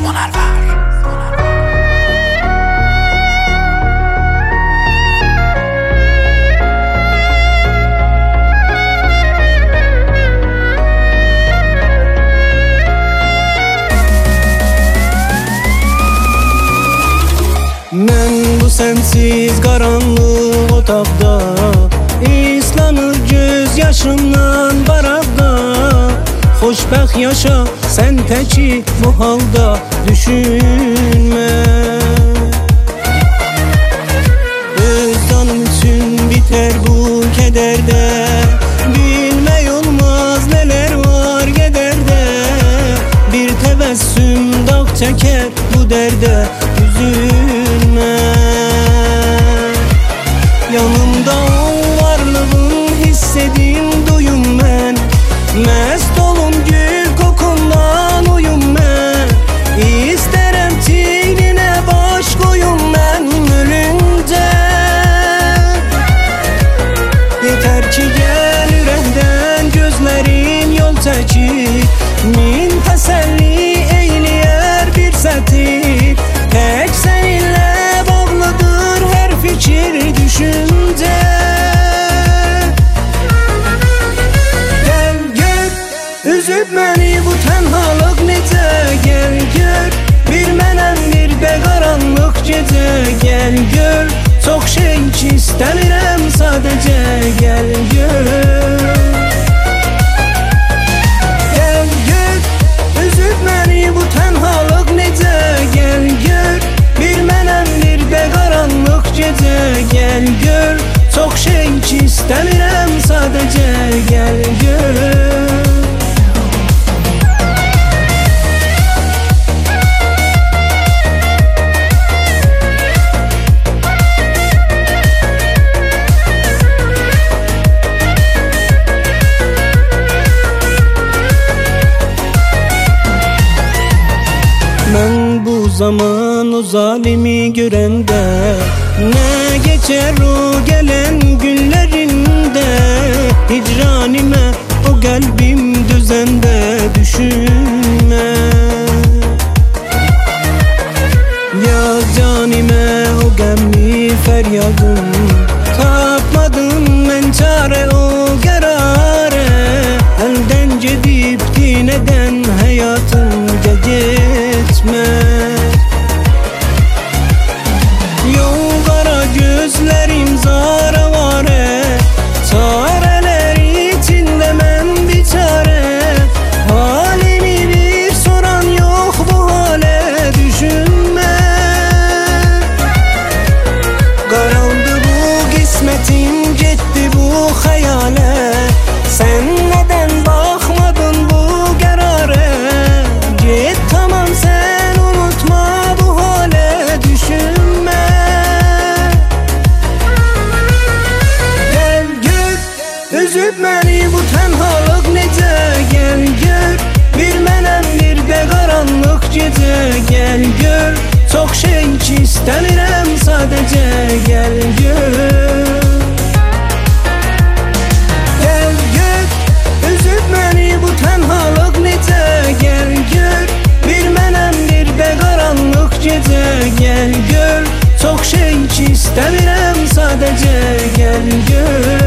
Soner ver. Mən bu sensiz qaranlıq otaqda İslanır göz yaşımdan baraqda. Xoşbəxt yaşa sən təki bu halda düşünmə. Öz canım üçün biter bu kədərdə. Bilmək olmaz nələr var qədərdə. Bir təbəssüm dağ çəkər bu dərdə. Üzülmə. Yanımda ol, varlığın hiss edin duyum mən. Məst olun gül kokundan uyum mən. İstərəm tigrinə baş qoyum mən ölüncə. Yetər ki gəl ürəkdən gözlərin yol çəkir. Min təsəlli eyləyər bir sətir. Tək səninlə bağlıdır hər fikir düşüncə. Gəl gör, üzüb məni bu tənhalıq necə. Gəl gör, bir mənəm bir də qaranlıq gecə. Gəl gör, çox şey ki istəmirəm sadəcə. Gəl gör. Gəl gör, üzüb məni bu tənhalıq necə. Gəl gör, bir mənəm bir də qaranlıq gecə. Gəl gör, çox şey ki istəmirəm sadəcə. Gəl gör. Mən bu zaman o zalimi görəndə nə geçər o gələn günlərində. Hicranimə o qəlbim düzəndə düşünmə. Yaz canimə o qəmli fəryadım. Tapmadım mən çarə o qərarə. Əldən gedibdi nədən həyatım geçmez. Yol qara gözlərim zaravarə. Çarələr içində mən biçarə. Halimi bir soran yox bu halə düşünmə. Qaraldı bu qismətim, getdi bu xəyalə. Sən nədən baxmadın bu qərarə. Get tamam sen unutma bu hale düşünmə. Gəl gör, üzüb məni bu tənhalıq necə. Gəl gör, bir mənəm bir də qaranlıq gecə. Gəl gör, çox şey ki istəmirəm sadəcə. Gəl gör. Gəl gör, üzüb məni bu tənhalıq necə. Gəl gör, bir mənəm bir də qaranlıq gecə. Gəl gör, çox şey ki istəmirəm sadəcə. Gəl gör.